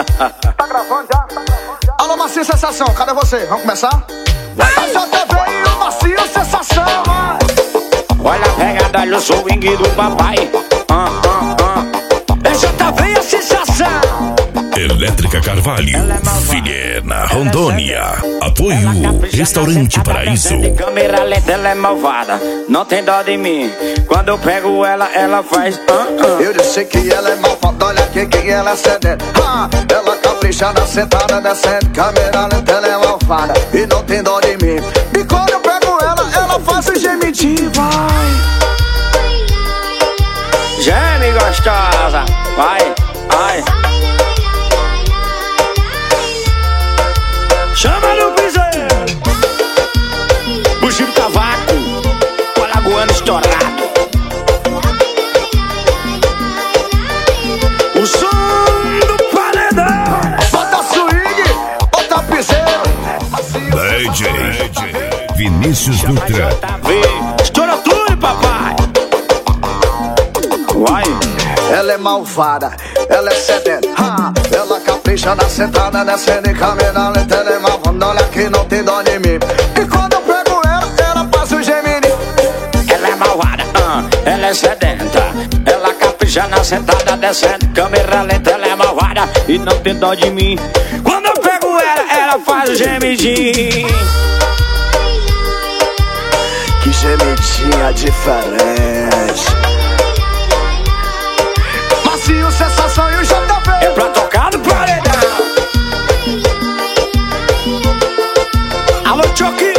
Tá gravando já? Alô, Macio Sensação, cadê você? Vamos começar? A JTV e o Macio Sensação, vai! Olha a pegada, olha o swing do papai. JTV e a sensação. Elétrica Carvalho, Vilhena, Rondônia. Apoio Restaurante Paraíso. Câmera lenta, ela é malvada, não tem dó de mim. Quando eu pego ela, ela faz Eu disse que ela é malvada, olha aqui que ela é sedenta. Ela caprichada, sentada, descendo. Câmera lenta, ela é malvada e não tem dó de mim. E quando eu pego ela, ela faz o gemidinho, vai. Geme gostosa, vai, vai. Chama no piseiro. Buchinho do cavaco, o alagoano estourado. O som do paredão. Bota swing, bota piseiro. DJ Vinícius Dutra. Estoura tudo, papai. Vai. Ela é malvada, ela é sedenta. Ela capricha na sentada, descendo em câmera lenta. Ela é malvada, olha que não tem dó de mim. E quando eu pego ela, ela passa o gemini. Ela é malvada, ela é sedenta. Ela capricha na sentada, descendo câmera lenta. Ela é malvada e não tem dó de mim. Quando eu pego ela, ela faz o gemidinho. Que gemidinha diferente. Macio Sensação e o JTV. É pra tocar no paredão. Alô, Choque.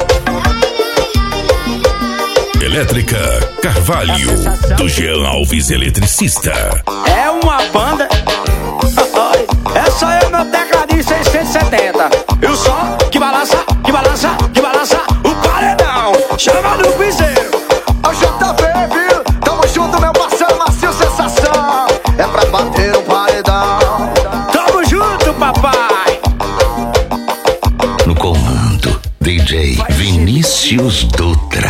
Elétrica Carvalho, do Jean Alves Eletricista. É uma banda. Essa é o meu tecladinho 670. E o som que balança, que balança, que balança o paredão. Chama no piseiro. Ó JTV, viu? Tamo junto, meu parceiro Macio Sensação. É pra bater o paredão. Tamo junto, papai. No comando, DJ Vinícius Dutra.